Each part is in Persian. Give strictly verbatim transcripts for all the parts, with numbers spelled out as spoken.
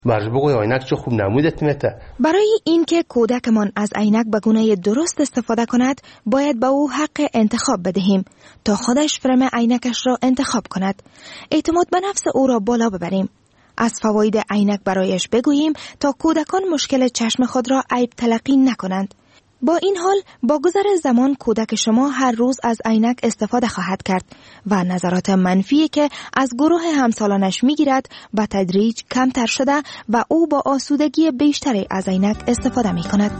مرج بگوی عینک چه خوب نمودت میته. برای اینکه کودکمان از عینک به گونه درست استفاده کند باید به او حق انتخاب بدهیم تا خودش فرم عینکش را انتخاب کند. اعتماد به نفس او را بالا ببریم. از فواید عینک برایش بگوییم تا کودکان مشکل چشم خود را عیب تلقی نکنند. با این حال با گذر زمان کودک شما هر روز از عینک استفاده خواهد کرد و نظرات منفی که از گروه همسالانش میگیرد به تدریج کمتر شده و او با آسودگی بیشتری از عینک استفاده می کند.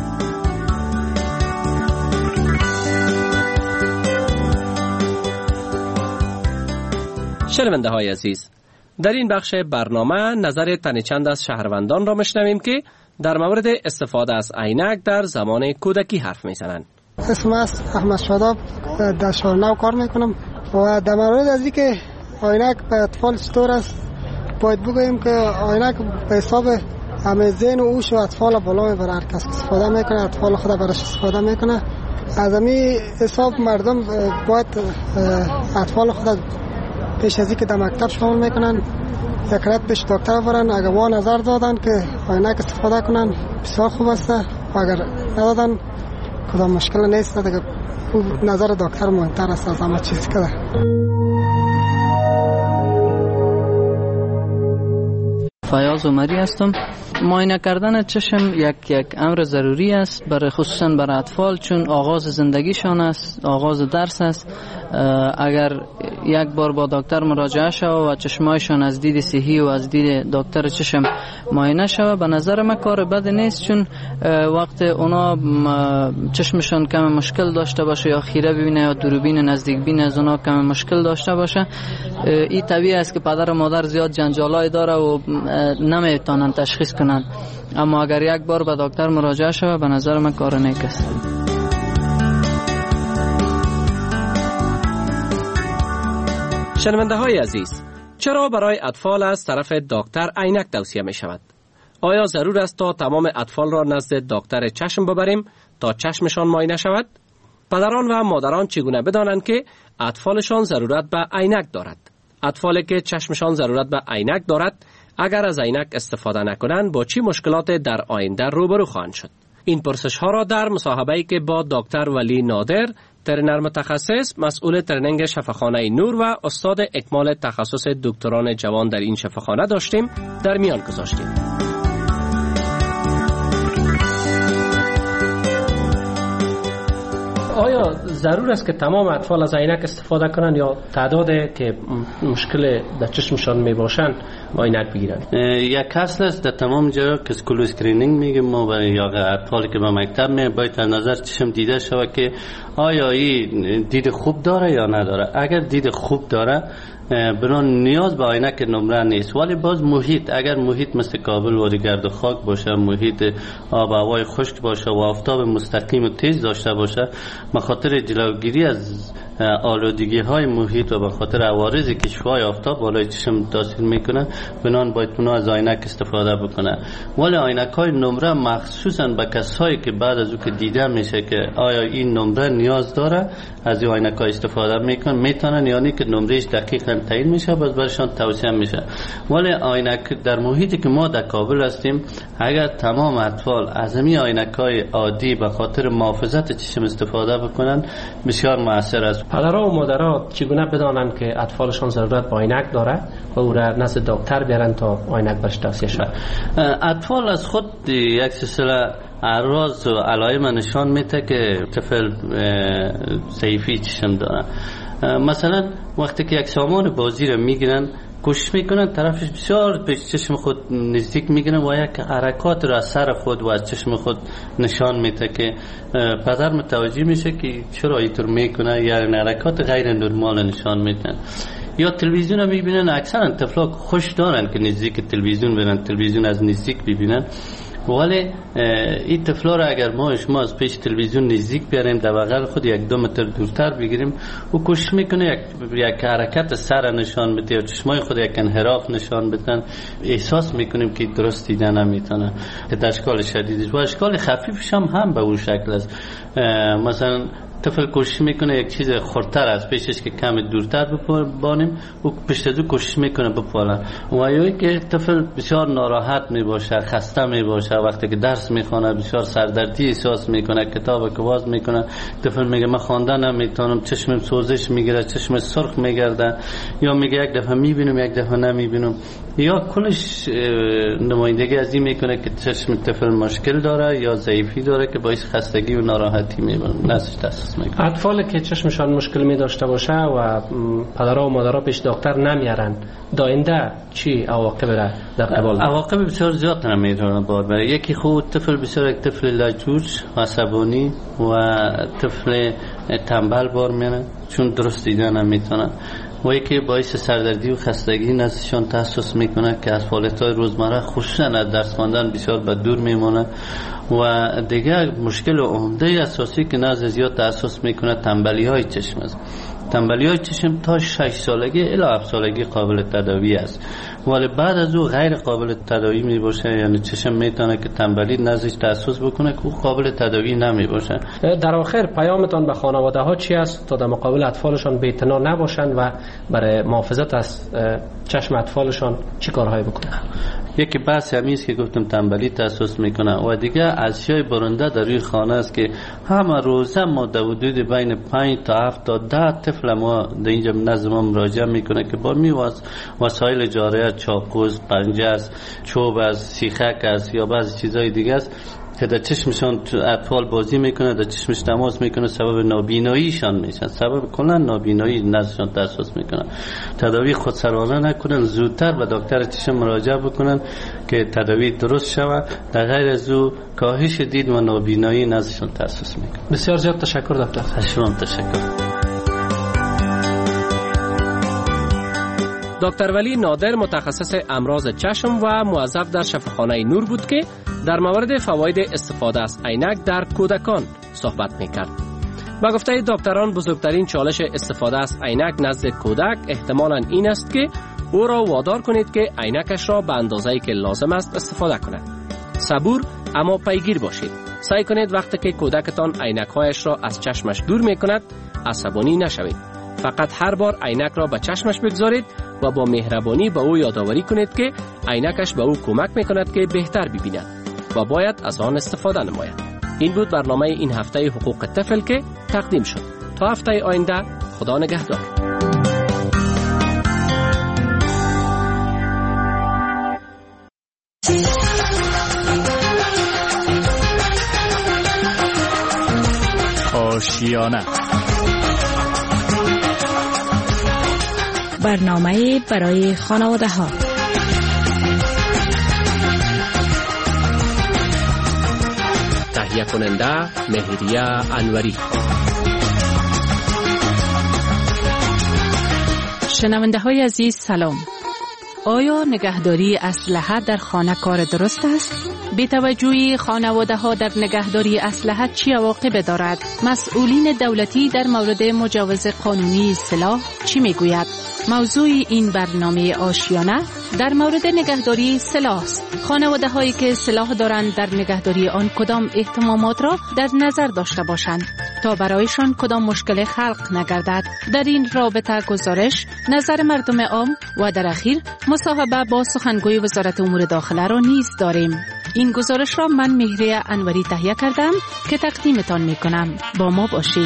شنونده های عزیز، در این بخش برنامه نظر تن چند از شهروندان را میشنویم که در مورد استفاده از عینک در زمان کودکی حرف میزنند. اسم است احمد شاداب، در شهرنو کار میکنم و در مورد از اینکه عینک به اطفال چطور است باید بگوییم که عینک به حساب همه ذهن و هوش و اطفال بالا میبره. هر کس استفاده میکنه اطفال خود برش استفاده میکنه. از همین حساب مردم باید اطفال خود پیش از اینکه در مکتب شامل میکنن یک رات پیش دکتر برن. اگر وا نظر دادن که عینک استفاده کنن بسیار خوب است و اگر ندادن کدام مشکل نیست دیگه. نظر دکتر مهمتر است از همه چیز که فیاض عمری هستم. معاینه کردن چشم یک یک امر ضروری است برای خصوصا برای اطفال، چون آغاز زندگیشان است، آغاز درس است. اگر یک بار با دکتر مراجعه شود و چشمایشان از دید صحی و از دید دکتر چشم معاینه شود، به نظر من کار بد نیست، چون وقت اونا چشمشان کم مشکل داشته باشه یا خیره ببینه یا دوربین نزدیک بین از اونا کم مشکل داشته باشه، این طبیعی است که پدر و مادر زیاد جنجالای داره و نمیتونن تشخیص کنن. اما اگر یک بار به دکتر مراجعه شود به نظر من کار نیک است. شنونده های عزیز، چرا برای اطفال از طرف دکتر عینک توصیه می شود؟ آیا ضرور است تا تمام اطفال را نزد دکتر چشم ببریم تا چشمشان معاینه شود؟ پدران و مادران چگونه بدانند که اطفالشان ضرورت به عینک دارد؟ اطفالی که چشمشان ضرورت به عینک دارد اگر از عینک استفاده نکنند با چی مشکلات در آینده روبرو خواهند شد؟ این پرسش ها را در مصاحبه‌ای که با دکتر ولی نادر، ترینر متخصص مسئول ترنینگ شفاخانه نور و استاد اکمال تخصص دکتران جوان در این شفاخانه داشتیم در میان گذاشتیم. آیا ضرور است که تمام اطفال از عینک استفاده کنند یا تعدادی که مشکل در چشمشان می باشند عینک بگیرند؟ یک اصل است در تمام جا که اسکول اسکرینینگ میگیم ما برای یا اطفالی که به مکتب می باید در نظر چشم دیده شود که آیا این دید خوب داره یا نداره. اگر دید خوب داره برای نیاز به عینک نمره نیست، ولی باز محیط، اگر محیط مثل کابل و گرد و خاک باشه، محیط آب و هوای خشک باشه و آفتاب مستقیم و تیز داشته باشه، به خاطر جلوگیری از آلودگی های محیط و به خاطر عوارضی که شعاع آفتاب بالای چشم تاثیر میکنه، بنان باید اونها از عینک استفاده بکنه. ولی عینک های نمره مخصوصا به کسایی که بعد از او که دیده میشه که آیا این نمره نیاز داره از این عینک های استفاده میکنن، میتونن، یعنی که نمرهش دقیقاً تعیین میشه باز برشان توصیه میشه. ولی عینک در محیطی که ما در کابل هستیم، اگر تمام اطفال از همین عینک های عادی به خاطر محافظت چشم استفاده بکنن بسیار مؤثر است. پدرها و مادرها چگونه بدانند که اطفالشان ضرورت به عینک داره و او را نزد دکتر بیارن تا عینک برش توصیه شود؟ اطفال از خود یک سلسله اعراض و علائم نشان میده که طفل ضعیفی چشم داره. مثلا وقتی که یک سامان بازی را میگیرن کوشش میکنن طرفش بسیار به چشم خود نزدیک میگیرن و یک حرکات را از سر خود و از چشم خود نشان میده که پدر متوجه میشه که چرا اینطور میکنه، یعنی حرکات غیر نرمال نشان میدن. یا تلویزیون رو میبینن، اکثرا طفلا خوش دارن که نزدیک تلویزیون برن، تلویزیون از نزدیک ببینن. ولی این طفلا را اگر ما شما از پیش تلویزیون نزدیک بیاریم در بغل خود یک دو متر دورتر بگیریم و کوشش میکنه یک, یک حرکت سر نشان بده یا چشمای خود یک انحراف نشان بدن، احساس میکنیم که درست دیدن نمیتونه. که در اشکال شدیدش و اشکال خفیفش هم هم به اون شکل است. مثلا طفل کوشش میکنه یک چیز خردتر از پیشش که کم دورتر ببانیم، او پشت از او کوشش میکنه بپالن. و یا که طفل بسیار ناراحت میباشه، خسته میباشه، وقتی که درس میخونه بسیار سردردی احساس میکنه، کتاب که باز میکنه طفل میگه من خواندن نمیتونم، چشمم سوزش میگیره، چشم سرخ میگرده، یا میگه یک دفعه میبینم یک دفعه نمیبینم، یا کلش نمایندگی از این میکنه که چشم طفل مشکل داره یا ضعیفی داره که باعث خستگی و ناراحتی میبینه نزدش تشخیص میکنه. اطفال که چشمشان مشکل می داشته باشه و پدرها و مادرها پیش دکتر نمیارن، داینده چی عواقب را در قبال؟ عواقب بسیار زیاد نمیرونه بار بره. یکی خود طفل بسیار یک طفل لجوج و عصبانی و طفل تنبل بار میره چون درست دیدن نمیتونه، و یکی باعث سردردی و خستگی نزدشان تحسس میکنه که از فعالیت‌های روزمره خصوصا از درس خواندن بسیار به دور میمونه. و دیگه مشکل عمده اساسی که نزد زیاد تحسس میکنه تنبلی های چشم است. تنبلی های چشم تا شش سالگی الی هفت سالگی قابل تداوی است، ولی بعد از او غیر قابل تداوی می باشه. یعنی چشم میتونه که تنبلی نزدش تحسس بکنه که او قابل تداوی نمی باشه. در آخر پیامتان به خانواده ها چی است تا در مقابل اطفالشان بی‌اعتنا نباشند و برای محافظت از چشم اطفالشان چی کارهایی بکنن؟ یکی بحث همین است که گفتم تنبلی تحسس میکنه، و دیگه اشیای برنده در روی خانه است که همه روزه ما در حدود بین پنج تا هفت تا ده طفل ما در اینجا نزد ما مراجعه میکنه که با می وسایل جاره، چاقوز، پنجه است، چوب است، سیخک است یا بعضی چیزای دیگه است که در چشمشان اطفال بازی میکنه، در چشمش تماس میکنه، سبب نابیناییشان میشن، سبب کلا نابینایی نزدشان تحسس میکنه. تداوی خودسرانه نکنن، زودتر به دکتر چشم مراجعه بکنن که تداوی درست شود، در غیر از او کاهش دید و نابینایی نزدشان تحسس میکنه. بسیار زیاد تشکر دکتر. شما تشکر. دکتر ولی نادر متخصص امراض چشم و موظف در شفاخانه نور بود که در مورد فواید استفاده از عینک در کودکان صحبت میکرد. با گفته دکتران بزرگترین چالش استفاده از عینک نزد کودک احتمالاً این است که او را وادار کنید که عینکش را به اندازه‌ای که لازم است استفاده کند. صبور اما پیگیر باشید. سعی کنید وقتی که کودکتان عینک‌هایش را از چشمش دور میکند عصبانی نشوید. فقط هر بار عینک را به چشمش بگذارید و با مهربانی به او یادآوری کنید که عینکش به او کمک میکند که بهتر ببیند و باید از آن استفاده نماید. این بود برنامه این هفته حقوق طفل که تقدیم شد. تا هفته آینده، خدا نگهدار. آشیانه، برنامه برای خانواده ها. تهیه کننده مهریه انوری. شنونده های عزیز سلام. آیا نگهداری اسلحه در خانه کار درست است؟ بی توجهی خانواده ها در نگهداری اسلحه چی عواقب دارد؟ مسئولین دولتی در مورد مجوز قانونی سلاح چی میگوید؟ موضوع این برنامه آشیانه در مورد نگهداری سلاح است. خانواده هایی که سلاح دارند در نگهداری آن کدام اهتمامات را در نظر داشته باشند تا برایشان کدام مشکل خلق نگردد. در این رابطه گزارش، نظر مردم عام و در اخیر مصاحبه با سخنگوی وزارت امور داخله را نیز داریم. این گزارش را من مهریه انوری تهیه کردم که تقدیمتان می کنم. با ما باشید.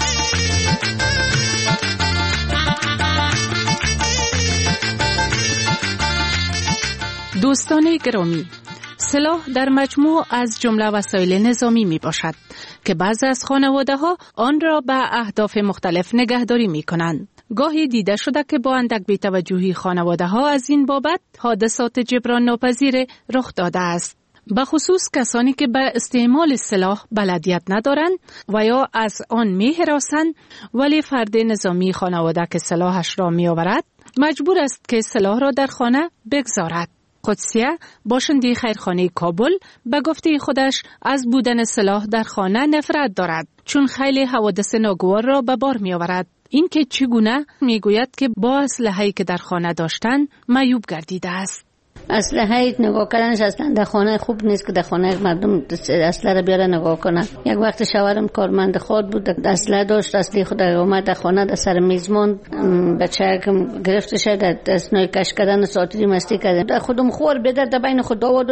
دوستان گرامی، سلاح در مجموع از جمله وسایل نظامی می باشد که بعضی از خانواده ها آن را به اهداف مختلف نگهداری می کنند. گاهی دیده شده که با اندک بی‌توجهی خانواده ها از این بابت حادثات جبران ناپذیر رخ داده است. به خصوص کسانی که به استعمال سلاح بلدیت ندارند و یا از آن می هراسند، ولی فرد نظامی خانواده که سلاحش را می آورد مجبور است که سلاح را در خانه بگذارد. قدسیه، باشنده خیرخانه کابل، به گفته خودش از بودن سلاح در خانه نفرت دارد چون خیلی حوادث ناگوار را به بار می آورد. این که چگونه می گوید که با اسلحه‌ای که در خانه داشتن معیوب گردیده است. اسلحه نگاه کردنش اصلا در خانه خوب نیست که در خانه مردم اسلحه را بیاره نگاه کنه. یک وقت شوهرم کارمند خود بود، اسلحه داشت، اسلحه خود اومد در خانه در سر میزمان بچه گرفته شد، در اسنای کش کردن ساتری مستی کردن، خودم خور بدر در بین خود آورد